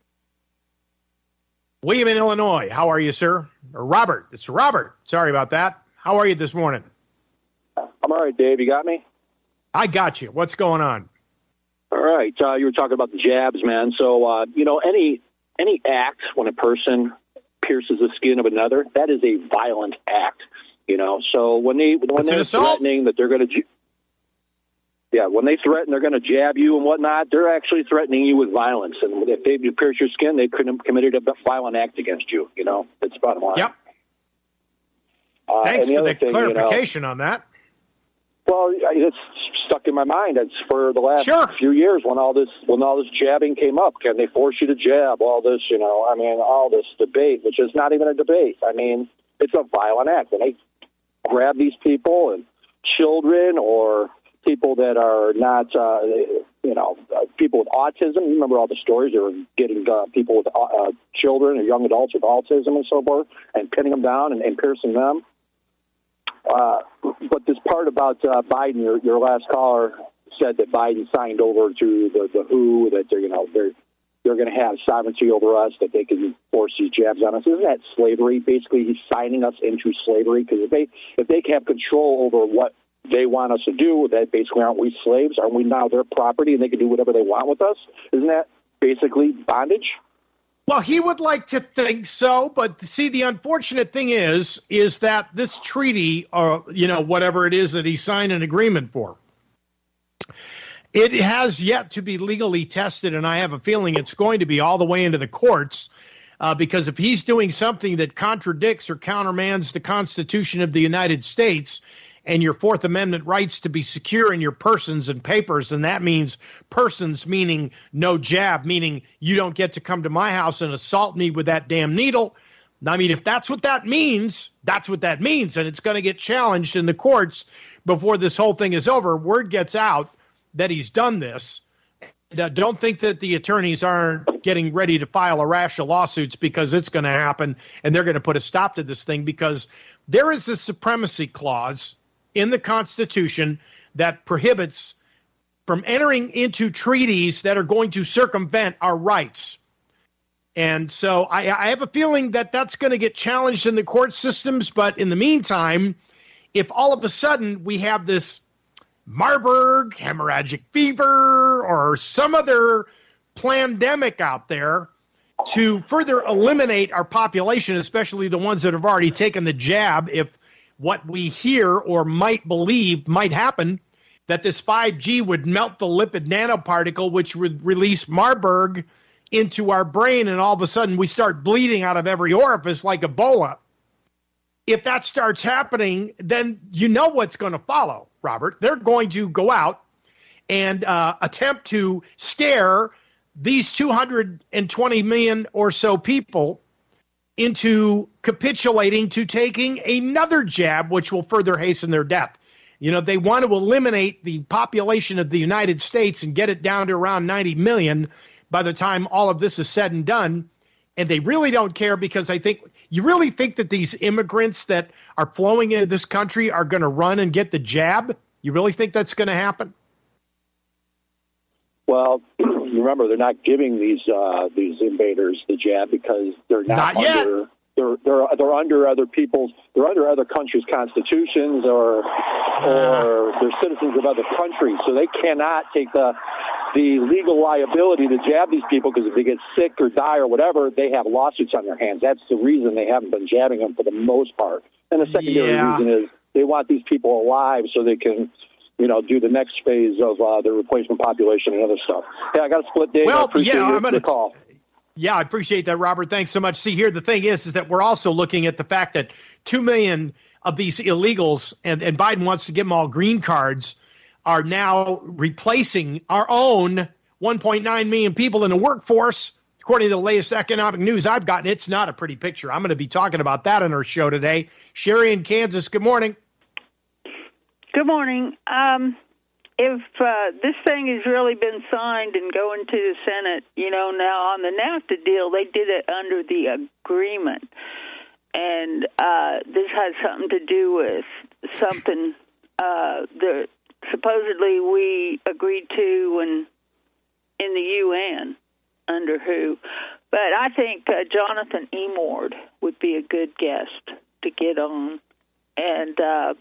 William in Illinois, how are you, sir? Or Robert, it's Robert. Sorry about that. How are you this morning? I'm all right, Dave. You got me? I got you. What's going on? All right. Uh, you were talking about the jabs, man. So, uh, you know, any any act when a person pierces the skin of another, that is a violent act. You know, so when they when they're threatening that they're going to, yeah, when they threaten they're going to jab you and whatnot, they're actually threatening you with violence. And if they pierce your skin, they couldn't have committed a violent act against you. You know, that's the bottom line. Yep. Uh, Thanks the for the thing, clarification you know, on that. Well, it's stuck in my mind. It's for the last sure. few years when all this when all this jabbing came up. Can they force you to jab? All this, you know, I mean, all this debate, which is not even a debate. I mean, it's a violent act. And they grab these people and children or people that are not, uh, you know, uh, people with autism. You remember all the stories? They were getting uh, people with uh, children or young adults with autism and so forth and pinning them down and, and piercing them. Uh, but this part about uh, Biden, your, your last caller said that Biden signed over to the, the W H O, that they're, you know, they're they're going to have sovereignty over us, that they can force these jabs on us. Isn't that slavery? Basically, he's signing us into slavery because if they if they can have control over what they want us to do, that basically aren't we slaves? Aren't we now their property and they can do whatever they want with us? Isn't that basically bondage? Well, he would like to think so, but see, the unfortunate thing is, is that this treaty, or, you know, whatever it is that he signed an agreement for, it has yet to be legally tested, and I have a feeling it's going to be all the way into the courts, uh, because if he's doing something that contradicts or countermands the Constitution of the United States and your Fourth Amendment rights to be secure in your persons and papers, and that means persons meaning no jab, meaning you don't get to come to my house and assault me with that damn needle. I mean, if that's what that means, that's what that means, and it's going to get challenged in the courts before this whole thing is over. Word gets out that he's done this. And, uh, don't think that the attorneys aren't getting ready to file a rash of lawsuits because it's going to happen, and they're going to put a stop to this thing because there is a supremacy clause in the Constitution that prohibits from entering into treaties that are going to circumvent our rights. And so I, I have a feeling that that's going to get challenged in the court systems. But in the meantime, if all of a sudden we have this Marburg, hemorrhagic fever, or some other pandemic out there to further eliminate our population, especially the ones that have already taken the jab, if what we hear or might believe might happen, that this five G would melt the lipid nanoparticle, which would release Marburg into our brain, and all of a sudden we start bleeding out of every orifice like Ebola. If that starts happening, then you know what's going to follow, Robert. They're going to go out and uh, attempt to scare these two hundred twenty million or so people into capitulating to taking another jab, which will further hasten their death. You know, they want to eliminate the population of the United States and get it down to around ninety million by the time all of this is said and done. And they really don't care because I think, you really think that these immigrants that are flowing into this country are going to run and get the jab? You really think that's going to happen? Well, remember, they're not giving these uh, these invaders the jab because they're not, not under yet. they're they're they're under other people's they're under other countries' constitutions or or they're citizens of other countries, so they cannot take the the legal liability to jab these people because if they get sick or die or whatever, they have lawsuits on their hands. That's the reason they haven't been jabbing them for the most part. And the secondary yeah. reason is they want these people alive so they can, you know, do the next phase of uh, the replacement population and other stuff. Yeah, I got to split day. Well, I appreciate yeah, your, I'm gonna, your call. Yeah, I appreciate that, Robert. Thanks so much. See, here, the thing is, is that we're also looking at the fact that two million of these illegals, and, and Biden wants to give them all green cards, are now replacing our own one point nine million people in the workforce. According to the latest economic news I've gotten, it's not a pretty picture. I'm going to be talking about that on our show today. Sherry in Kansas, good morning. Good morning. Um, if uh, this thing has really been signed and going to the Senate, you know, now on the NAFTA deal, they did it under the agreement. And uh, this has something to do with something uh, that supposedly we agreed to when in the U N under who. But I think uh, Jonathan Emord would be a good guest to get on. And uh,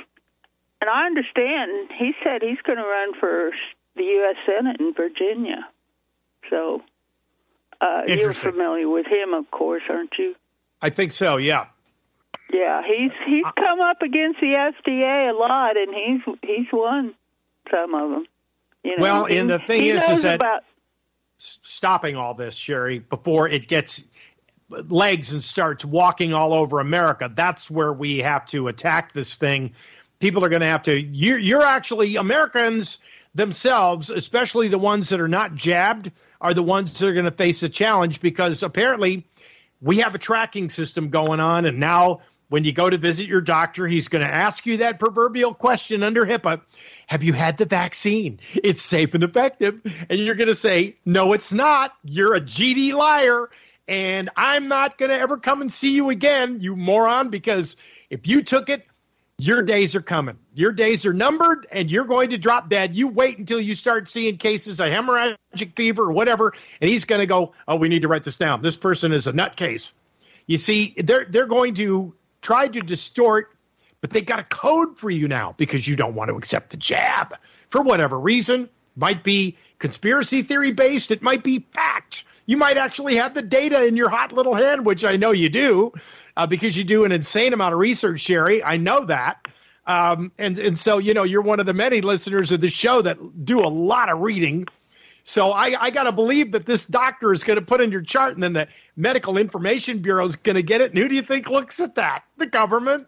and I understand he said he's going to run for the U S Senate in Virginia. So uh, you're familiar with him, of course, aren't you? I think so, yeah. Yeah, he's he's come up against the F D A a lot, and he's he's won some of them. You know, well, he, and the thing he is, knows is that about, stopping all this, Sherry, before it gets legs and starts walking all over America, that's where we have to attack this thing. People are going to have to, you're, you're actually, Americans themselves, especially the ones that are not jabbed, are the ones that are going to face a challenge, because apparently we have a tracking system going on, and now when you go to visit your doctor, he's going to ask you that proverbial question under HIPAA. Have you had the vaccine? It's safe and effective. And you're going to say, no, it's not. You're a G D liar. And I'm not going to ever come and see you again, you moron, because if you took it, your days are coming. Your days are numbered, and you're going to drop dead. You wait until you start seeing cases of hemorrhagic fever or whatever, and he's going to go, oh, we need to write this down. This person is a nutcase. You see, they're they're going to try to distort, but they got a code for you now because you don't want to accept the jab for whatever reason. Might be conspiracy theory based. It might be fact. You might actually have the data in your hot little hand, which I know you do, uh, because you do an insane amount of research, Sherry. I know that. Um, and, and so, you know, you're one of the many listeners of the show that do a lot of reading. So I, I got to believe that this doctor is going to put in your chart, and then the Medical Information Bureau is going to get it. And who do you think looks at that? The government.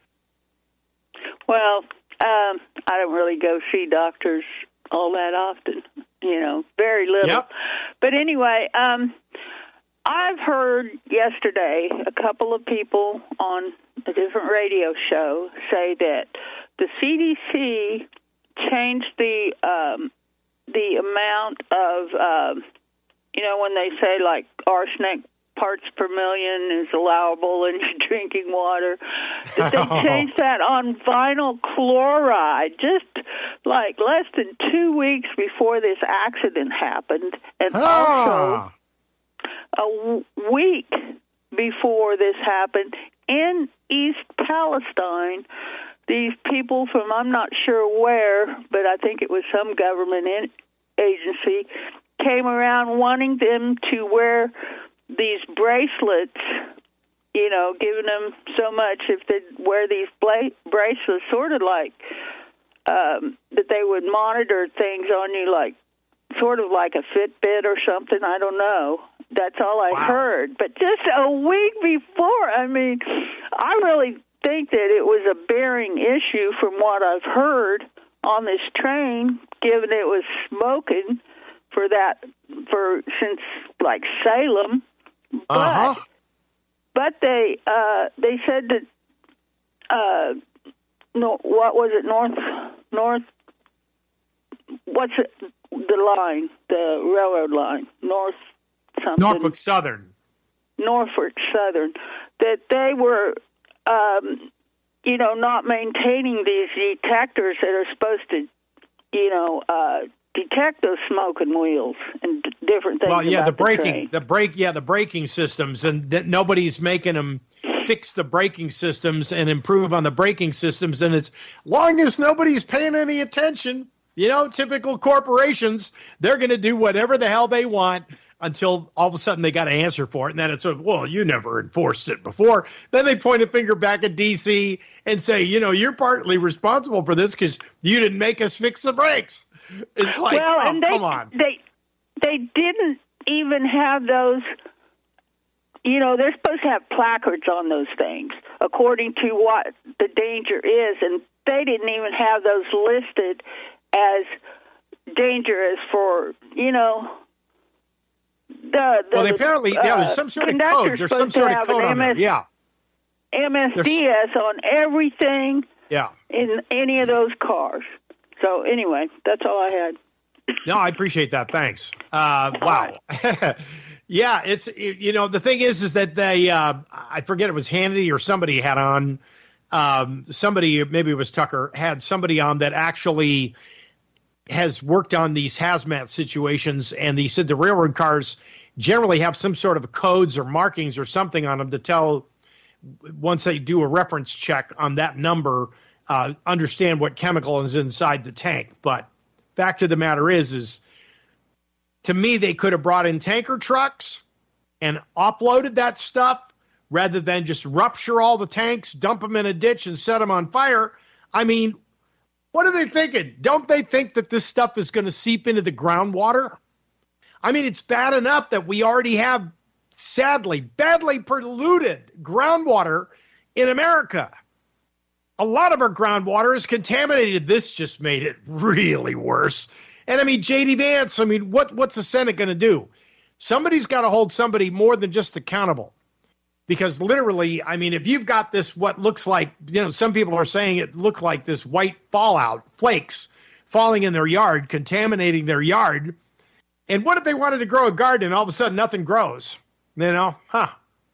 Well, um, I don't really go see doctors all that often, you know, very little. Yep. But anyway, um, I've heard yesterday a couple of people on a different radio show say that the C D C changed the um, the amount of, uh, you know, when they say like arsenic parts per million is allowable in drinking water, that they changed that on vinyl chloride just like less than two weeks before this accident happened, and ah. also a w- week before this happened in East Palestine. These people from I'm not sure where, but I think it was some government in- agency, came around wanting them to wear these bracelets, you know, giving them so much if they wear these bla- bracelets, sort of like um, that they would monitor things on you, like sort of like a Fitbit or something. I don't know. That's all I wow. heard. But just a week before, I mean, I really think that it was a bearing issue from what I've heard on this train, given it was smoking for that for since like Salem. But uh-huh. but they uh, they said that uh, no, what was it north north what's it, the line the railroad line north something Norfolk Southern Norfolk Southern that they were um, you know not maintaining these detectors that are supposed to you know uh, detect those smoking wheels and d- different things. Well, yeah, about the braking, train. the brake, yeah, the braking systems, and that nobody's making them fix the braking systems and improve on the braking systems. And as long as nobody's paying any attention, you know, typical corporations, they're going to do whatever the hell they want until all of a sudden they got to answer for it. And then it's, well, you never enforced it before. Then they point a finger back at D C and say, you know, you're partly responsible for this because you didn't make us fix the brakes. It's like, well, oh, and they, come on. They, they didn't even have those, you know, they're supposed to have placards on those things according to what the danger is, and they didn't even have those listed as dangerous for, you know, the, the well, they apparently, uh, there was some sort of code. There's some sort of code on M S, there. Yeah. M S D S on everything. Yeah. in any of those cars. So anyway, that's all I had. No, I appreciate that. Thanks. Uh, wow. Yeah, it's, you know, the thing is, is that they, uh, I forget it was Hannity or somebody had on, um, somebody, maybe it was Tucker, had somebody on that actually has worked on these hazmat situations, and he said the railroad cars generally have some sort of codes or markings or something on them to tell, once they do a reference check on that number, uh, understand what chemical is inside the tank. But fact of the matter is, is to me, they could have brought in tanker trucks and offloaded that stuff rather than just rupture all the tanks, dump them in a ditch, and set them on fire. I mean, what are they thinking? Don't they think that this stuff is going to seep into the groundwater? I mean, it's bad enough that we already have, sadly, badly polluted groundwater in America. A lot of our groundwater is contaminated. This just made it really worse. And I mean, J D Vance, I mean, what what's the Senate going to do? Somebody's got to hold somebody more than just accountable. Because literally, I mean, if you've got this, what looks like, you know, some people are saying it looked like this white fallout, flakes falling in their yard, contaminating their yard. And what if they wanted to grow a garden and all of a sudden nothing grows? You know, huh?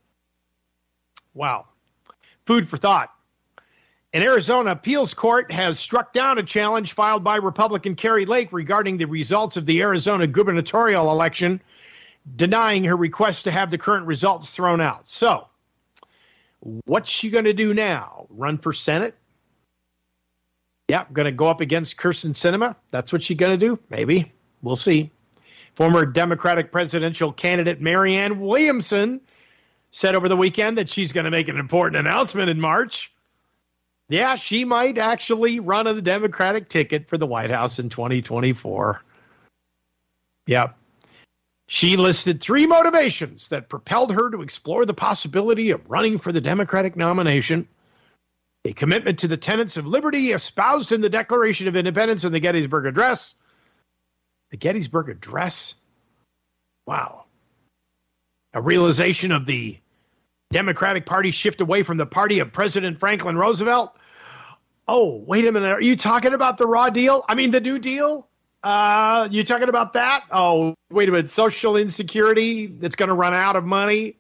Wow. Food for thought. An Arizona appeals court has struck down a challenge filed by Republican Kari Lake regarding the results of the Arizona gubernatorial election, denying her request to have the current results thrown out. So, what's she going to do now? Run for Senate? Yeah, going to go up against Kyrsten Sinema? That's what she's going to do? Maybe. We'll see. Former Democratic presidential candidate Marianne Williamson said over the weekend that she's going to make an important announcement in March. Yeah, she might actually run on the Democratic ticket for the White House in twenty twenty-four. Yep. She listed three motivations that propelled her to explore the possibility of running for the Democratic nomination: a commitment to the tenets of liberty espoused in the Declaration of Independence and the Gettysburg Address. The Gettysburg Address? Wow. A realization of the Democratic Party shift away from the party of President Franklin Roosevelt. Oh, wait a minute. Are you talking about the raw deal? I mean, the New Deal? Uh, you talking about that? Oh, wait a minute. Social insecurity that's going to run out of money?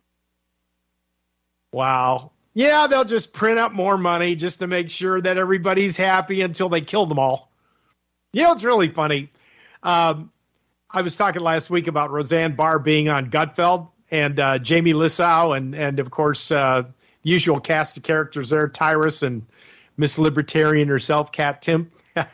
Wow. Yeah, they'll just print up more money just to make sure that everybody's happy until they kill them all. You know, it's really funny. Um, I was talking last week about Roseanne Barr being on Gutfeld, and uh, Jamie Lissow, and, and of course, uh, usual cast of characters there, Tyrus and Miss Libertarian herself, Kat Timp.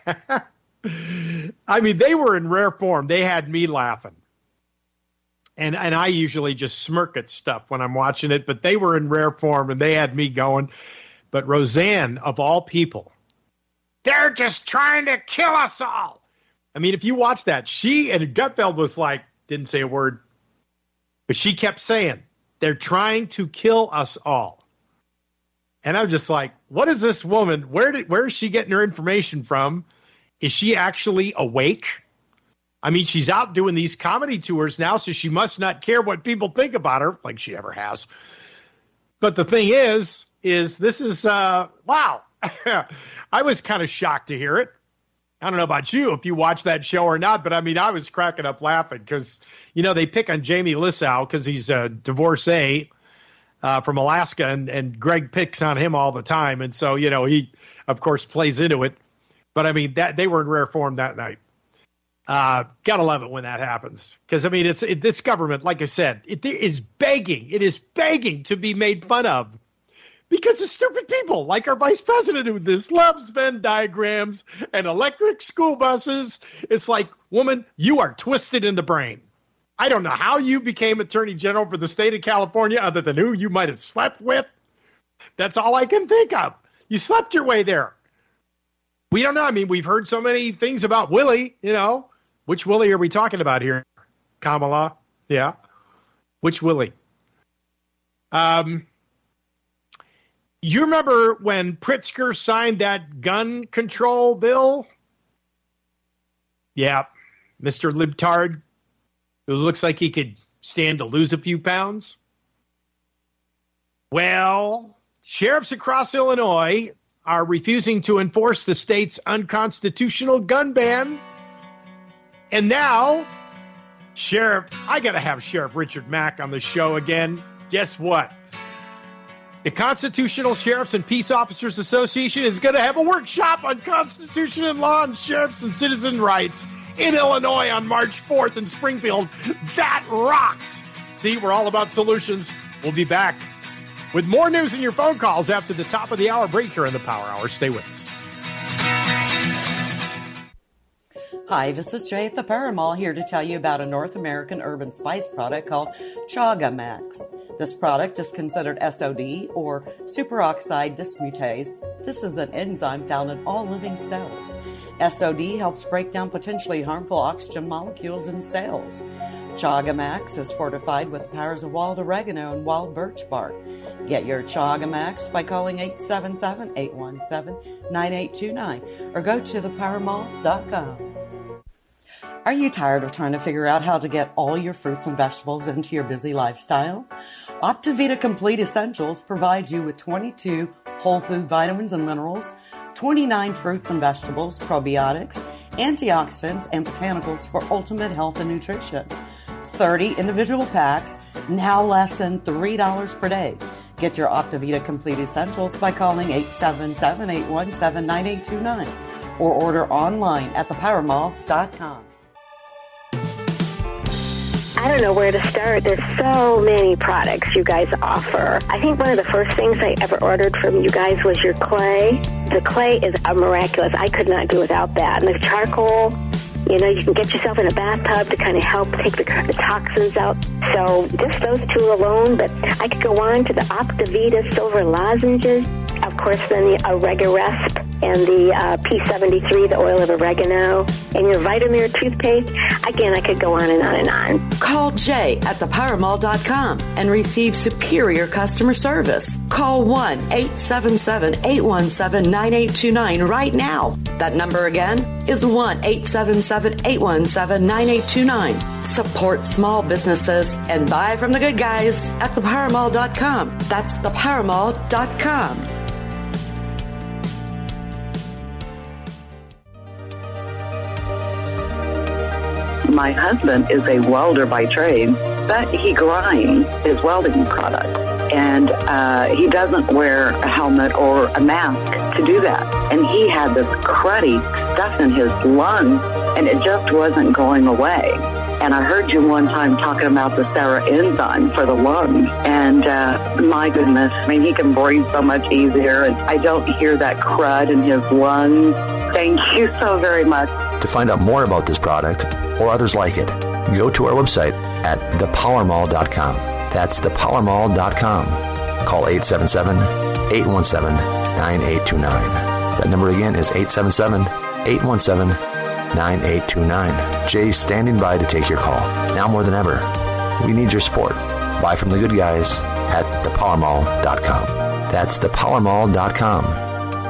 I mean, they were in rare form. They had me laughing. And and I usually just smirk at stuff when I'm watching it, but they were in rare form, and they had me going. But Roseanne, of all people, they're just trying to kill us all. I mean, if you watch that, she and Gutfeld was like, didn't say a word. But she kept saying, they're trying to kill us all. And I'm just like, what is this woman? Where did where is she getting her information from? Is she actually awake? I mean, she's out doing these comedy tours now, so she must not care what people think about her, like she ever has. But the thing is, is this is, uh, wow. I was kind of shocked to hear it. I don't know about you, if you watch that show or not, but I mean, I was cracking up laughing because, you know, they pick on Jamie Lissow because he's a divorcee uh, from Alaska, and, and Greg picks on him all the time. And so, you know, he, of course, plays into it. But I mean, that they were in rare form that night. Uh, gotta love it when that happens. Because, I mean, it's it, this government, like I said, it, it is begging, it is begging to be made fun of. Because of stupid people like our vice president, who this loves Venn diagrams and electric school buses. It's like, woman, you are twisted in the brain. I don't know how you became attorney general for the state of California other than who you might have slept with. That's all I can think of. You slept your way there. We don't know. I mean, we've heard so many things about Willie, you know. Which Willie are we talking about here? Kamala? Yeah. Which Willie? Um... You remember when Pritzker signed that gun control bill? Yeah, Mister Libtard, who looks like he could stand to lose a few pounds. Well, sheriffs across Illinois are refusing to enforce the state's unconstitutional gun ban. And now, Sheriff, I got to have Sheriff Richard Mack on the show again. Guess what? The Constitutional Sheriffs and Peace Officers Association is going to have a workshop on Constitution and law and sheriffs and citizen rights in Illinois on March fourth in Springfield. That rocks. See, we're all about solutions. We'll be back with more news and your phone calls after the top of the hour break here in the Power Hour. Stay with us. Hi, this is Jay at the Power Mall here to tell you about a North American urban spice product called Chaga Max. This product is considered S O D, or superoxide dismutase. This is an enzyme found in all living cells. S O D helps break down potentially harmful oxygen molecules in cells. Chaga Max is fortified with the powers of wild oregano and wild birch bark. Get your Chaga Max by calling eight seven seven, eight one seven, nine eight two nine or go to the power mall dot com. Are you tired of trying to figure out how to get all your fruits and vegetables into your busy lifestyle? Optivita Complete Essentials provides you with twenty-two whole food vitamins and minerals, twenty-nine fruits and vegetables, probiotics, antioxidants, and botanicals for ultimate health and nutrition. thirty individual packs, now less than three dollars per day. Get your Optivita Complete Essentials by calling eight seven seven, eight one seven, nine eight two nine or order online at the power mall dot com. I don't know where to start. There's so many products you guys offer. I think one of the first things I ever ordered from you guys was your clay. The clay is a miraculous. I could not do without that. And the charcoal, you know, you can get yourself in a bathtub to kind of help take the, the toxins out. So just those two alone, but I could go on to the Optivita Silver Lozenges. Of course, then the Oregaresp and the uh, P seventy-three, the oil of oregano, and your Vitamir toothpaste. Again, I could go on and on and on. Call Jay at the power mall dot com and receive superior customer service. Call one eight seven seven, eight one seven, nine eight two nine right now. That number again is one eight seven seven, eight one seven, nine eight two nine. Support small businesses and buy from the good guys at the power mall dot com. That's the power mall dot com. My husband is a welder by trade, but he grinds his welding product. And uh, he doesn't wear a helmet or a mask to do that. And he had this cruddy stuff in his lungs, and it just wasn't going away. And I heard you one time talking about the Sarah enzyme for the lungs. And uh, my goodness, I mean, he can breathe so much easier, and I don't hear that crud in his lungs. Thank you so very much. To find out more about this product or others like it, go to our website at the power mall dot com. That's the power mall dot com. Call eight seven seven, eight one seven, nine eight two nine. That number again is eight seven seven, eight one seven, nine eight two nine. Jay's standing by to take your call. Now more than ever, we need your support. Buy from the good guys at the power mall dot com. That's the power mall dot com.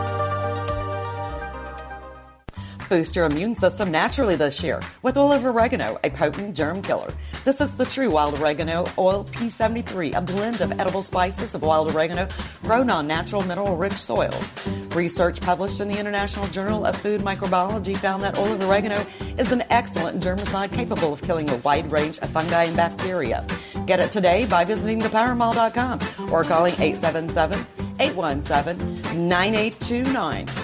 Boost your immune system naturally this year with oil of oregano, a potent germ killer. This is the true wild oregano oil P seventy-three, a blend of edible spices of wild oregano grown on natural mineral-rich soils. Research published in the International Journal of Food Microbiology found that oil of oregano is an excellent germicide capable of killing a wide range of fungi and bacteria. Get it today by visiting the power mall dot com or calling eight seven seven, eight one seven, nine eight two nine.